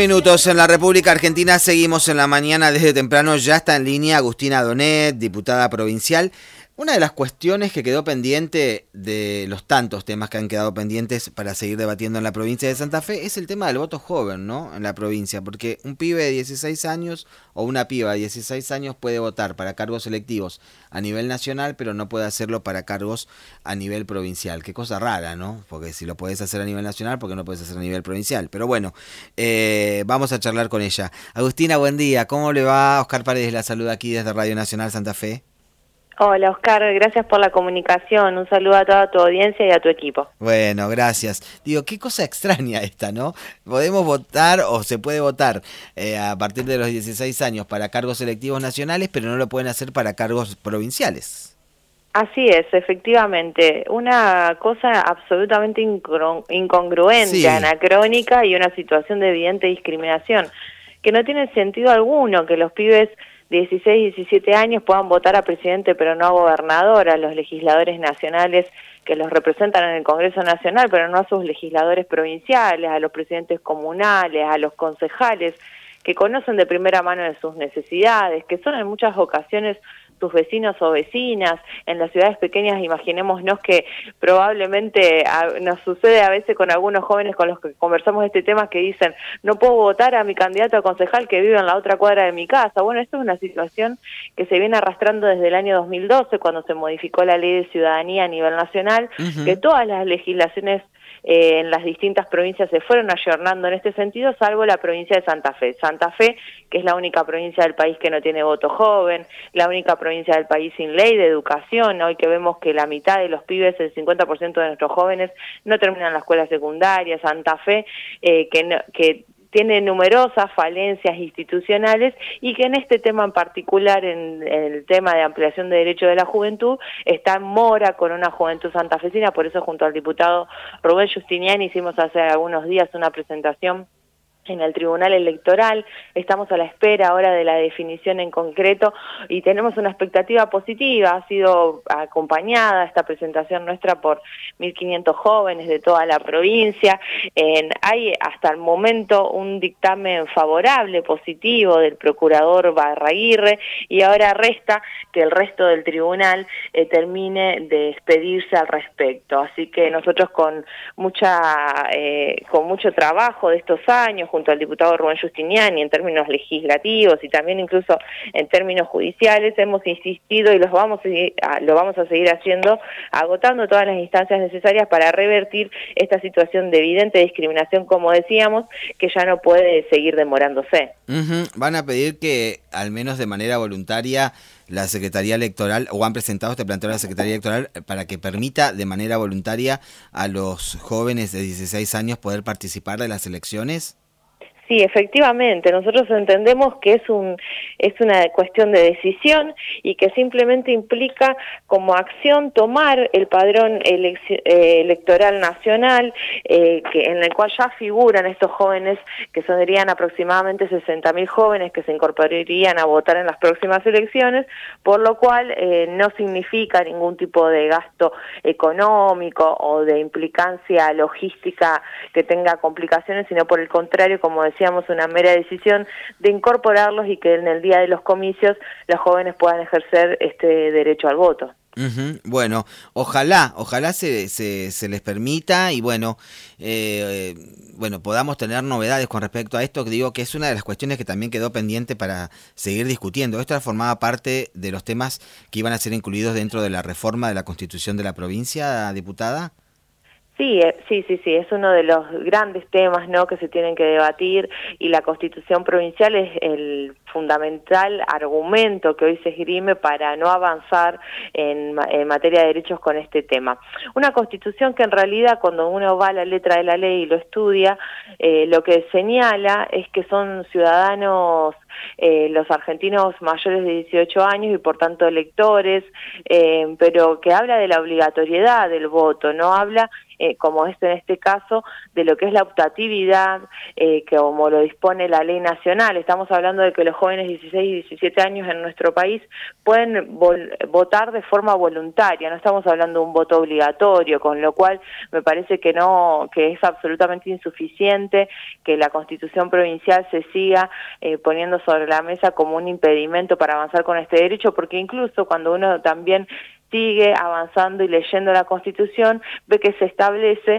minutos en la República Argentina, seguimos en la mañana desde temprano, ya está en línea Agustina Donet, diputada provincial. Una de las cuestiones que quedó pendiente de los tantos temas que han quedado pendientes para seguir debatiendo en la provincia de Santa Fe es el tema del voto joven, ¿no? En la provincia, porque un pibe de 16 años o una piba de 16 años puede votar para cargos electivos a nivel nacional, pero no puede hacerlo para cargos a nivel provincial. Qué cosa rara, ¿no? Porque si lo puedes hacer a nivel nacional, ¿por qué no puedes hacer a nivel provincial? Pero bueno, vamos a charlar con ella. Agustina, buen día. ¿Cómo le va? Oscar Paredes la saluda aquí desde Radio Nacional Santa Fe. Hola Oscar, gracias por la comunicación, un saludo a toda tu audiencia y a tu equipo. Bueno, gracias. Digo, qué cosa extraña esta, ¿no? Podemos votar o se puede votar a partir de los 16 años para cargos electivos nacionales, pero no lo pueden hacer para cargos provinciales. Así es, efectivamente, una cosa absolutamente incongruente, sí, anacrónica y una situación de evidente discriminación, que no tiene sentido alguno que los pibes de 16 y 17 años puedan votar a presidente pero no a gobernador, a los legisladores nacionales que los representan en el Congreso Nacional, pero no a sus legisladores provinciales, a los presidentes comunales, a los concejales, que conocen de primera mano de sus necesidades, que son en muchas ocasiones sus vecinos o vecinas. En las ciudades pequeñas, imaginémonos que probablemente nos sucede a veces con algunos jóvenes con los que conversamos este tema que dicen, no puedo votar a mi candidato a concejal que vive en la otra cuadra de mi casa. Bueno, esto es una situación que se viene arrastrando desde el año 2012, cuando se modificó la Ley de Ciudadanía a nivel nacional, que todas las legislaciones en las distintas provincias se fueron ayornando en este sentido, salvo la provincia de Santa Fe. Santa Fe, que es la única provincia del país que no tiene voto joven, la única provincia del país sin ley de educación, hoy que vemos que la mitad de los pibes, el 50% de nuestros jóvenes, no terminan la escuela secundaria. Santa Fe, que tiene numerosas falencias institucionales y que en este tema en particular, en el tema de ampliación de derechos de la juventud, está en mora con una juventud santafesina. Por eso junto al diputado Rubén Giustiniani hicimos hace algunos días una presentación en el Tribunal Electoral. Estamos a la espera ahora de la definición en concreto y tenemos una expectativa positiva. Ha sido acompañada esta presentación nuestra por 1.500 jóvenes de toda la provincia. Hay hasta el momento un dictamen favorable, positivo del procurador Barraguirre, y ahora resta que el resto del tribunal termine de expedirse al respecto. Así que nosotros con mucho trabajo de estos años, junto al diputado Rubén Giustiniani, en términos legislativos y también incluso en términos judiciales, hemos insistido y lo vamos a seguir haciendo, agotando todas las instancias necesarias para revertir esta situación de evidente discriminación, como decíamos, que ya no puede seguir demorándose. Van a pedir que, al menos de manera voluntaria, la Secretaría Electoral, o han presentado este planteo a la Secretaría Electoral para que permita de manera voluntaria a los jóvenes de 16 años poder participar de las elecciones. Sí, efectivamente, nosotros entendemos que es una cuestión de decisión y que simplemente implica como acción tomar el padrón electoral nacional, en el cual ya figuran estos jóvenes, que serían aproximadamente 60.000 jóvenes que se incorporarían a votar en las próximas elecciones, por lo cual no significa ningún tipo de gasto económico o de implicancia logística que tenga complicaciones, sino por el contrario, como decíamos, una mera decisión de incorporarlos y que en el día de los comicios los jóvenes puedan ejercer este derecho al voto. Bueno, ojalá se les permita y bueno, podamos tener novedades con respecto a esto. Digo que es una de las cuestiones que también quedó pendiente para seguir discutiendo. Esto formaba parte de los temas que iban a ser incluidos dentro de la reforma de la Constitución de la provincia, diputada. Sí, es uno de los grandes temas, ¿no?, que se tienen que debatir, y la Constitución provincial es el fundamental argumento que hoy se esgrime para no avanzar en materia de derechos con este tema. Una Constitución que en realidad, cuando uno va a la letra de la ley y lo estudia, lo que señala es que son ciudadanos los argentinos mayores de 18 años y por tanto electores, pero que habla de la obligatoriedad del voto, no habla como es en este caso, de lo que es la optatividad, que como lo dispone la ley nacional. Estamos hablando de que los jóvenes de 16 y 17 años en nuestro país pueden votar de forma voluntaria, no estamos hablando de un voto obligatorio, con lo cual me parece que no, que es absolutamente insuficiente que la Constitución provincial se siga poniendo sobre la mesa como un impedimento para avanzar con este derecho, porque incluso cuando uno también sigue avanzando y leyendo la Constitución, ve que se establece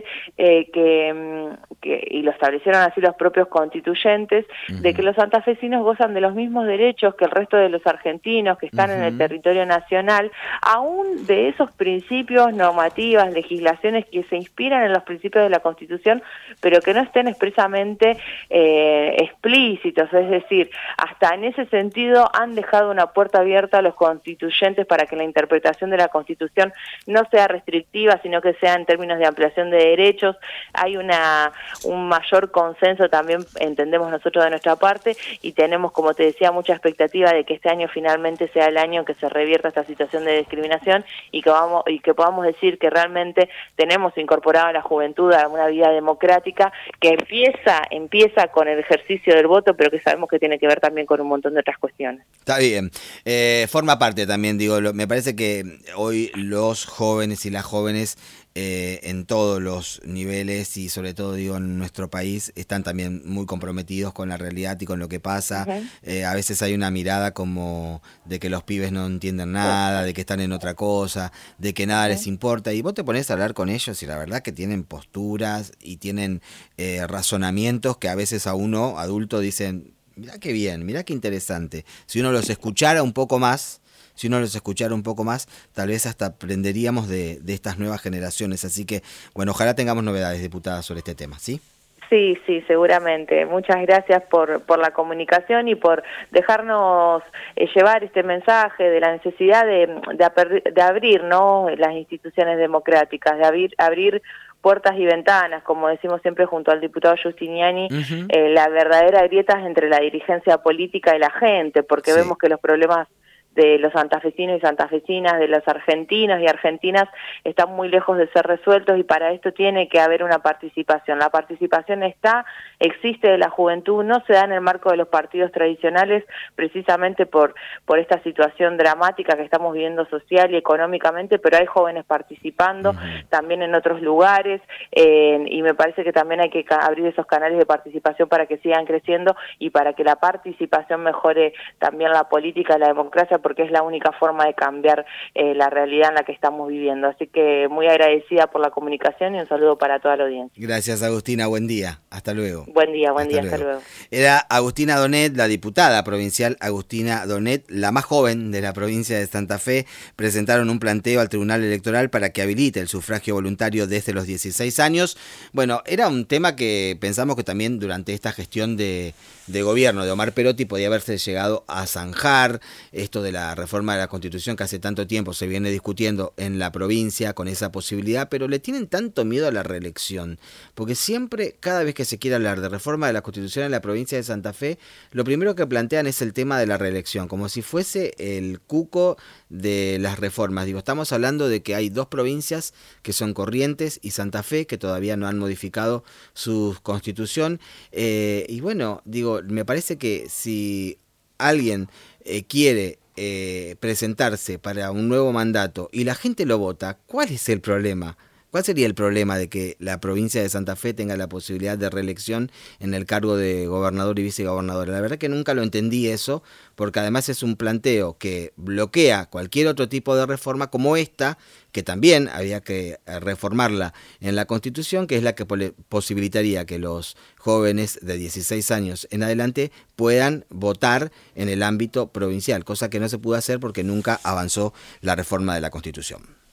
y lo establecieron así los propios constituyentes, de que los santafesinos gozan de los mismos derechos que el resto de los argentinos que están en el territorio nacional, aún de esos principios, normativas, legislaciones que se inspiran en los principios de la Constitución, pero que no estén expresamente explícitos, es decir, hasta en ese sentido han dejado una puerta abierta a los constituyentes para que la interpretación de la Constitución no sea restrictiva, sino que sea en términos de ampliación de derechos. Hay un mayor consenso también, entendemos nosotros de nuestra parte, y tenemos, como te decía, mucha expectativa de que este año finalmente sea el año en que se revierta esta situación de discriminación y que podamos decir que realmente tenemos incorporado a la juventud a una vida democrática que empieza con el ejercicio del voto, pero que sabemos que tiene que ver también con un montón de otras cuestiones. Está bien. Forma parte también, digo, me parece que hoy los jóvenes y las jóvenes en todos los niveles y sobre todo digo en nuestro país están también muy comprometidos con la realidad y con lo que pasa. A veces hay una mirada como de que los pibes no entienden nada, de que están en otra cosa, de que nada les importa, y vos te pones a hablar con ellos y la verdad que tienen posturas y tienen razonamientos que a veces a uno adulto dicen: mirá qué bien, mirá qué interesante. Si uno los escuchara un poco más, tal vez hasta aprenderíamos de estas nuevas generaciones. Así que, bueno, ojalá tengamos novedades, diputada, sobre este tema, ¿sí? Sí, seguramente. Muchas gracias por la comunicación y por dejarnos llevar este mensaje de la necesidad de abrir, ¿no?, las instituciones democráticas, de abrir puertas y ventanas, como decimos siempre junto al diputado Giustiniani, la verdadera grieta es entre la dirigencia política y la gente, porque vemos que los problemas de los santafesinos y santafesinas, de los argentinos y argentinas, están muy lejos de ser resueltos, y para esto tiene que haber una participación. La participación existe de la juventud, no se da en el marco de los partidos tradicionales, precisamente por esta situación dramática que estamos viviendo social y económicamente, pero hay jóvenes participando también en otros lugares, y me parece que también hay que abrir esos canales de participación para que sigan creciendo y para que la participación mejore también la política y la democracia, porque es la única forma de cambiar la realidad en la que estamos viviendo. Así que muy agradecida por la comunicación y un saludo para toda la audiencia. Gracias, Agustina, buen día, hasta luego. Buen día, hasta luego. Era Agustina Donet, la diputada provincial Agustina Donet, la más joven de la provincia de Santa Fe. Presentaron un planteo al Tribunal Electoral para que habilite el sufragio voluntario desde los 16 años. Bueno, era un tema que pensamos que también durante esta gestión de gobierno de Omar Perotti podía haberse llegado a zanjar, esto de la reforma de la Constitución que hace tanto tiempo se viene discutiendo en la provincia con esa posibilidad, pero le tienen tanto miedo a la reelección, porque siempre, cada vez que se quiere hablar de reforma de la Constitución en la provincia de Santa Fe, lo primero que plantean es el tema de la reelección, como si fuese el cuco de las reformas. Digo, estamos hablando de que hay dos provincias que son Corrientes y Santa Fe, que todavía no han modificado su constitución, y bueno, digo, me parece que si alguien quiere presentarse para un nuevo mandato y la gente lo vota, ¿cuál es el problema? ¿Cuál sería el problema de que la provincia de Santa Fe tenga la posibilidad de reelección en el cargo de gobernador y vicegobernador? La verdad que nunca lo entendí eso, porque además es un planteo que bloquea cualquier otro tipo de reforma como esta, que también había que reformarla en la Constitución, que es la que posibilitaría que los jóvenes de 16 años en adelante puedan votar en el ámbito provincial, cosa que no se pudo hacer porque nunca avanzó la reforma de la Constitución.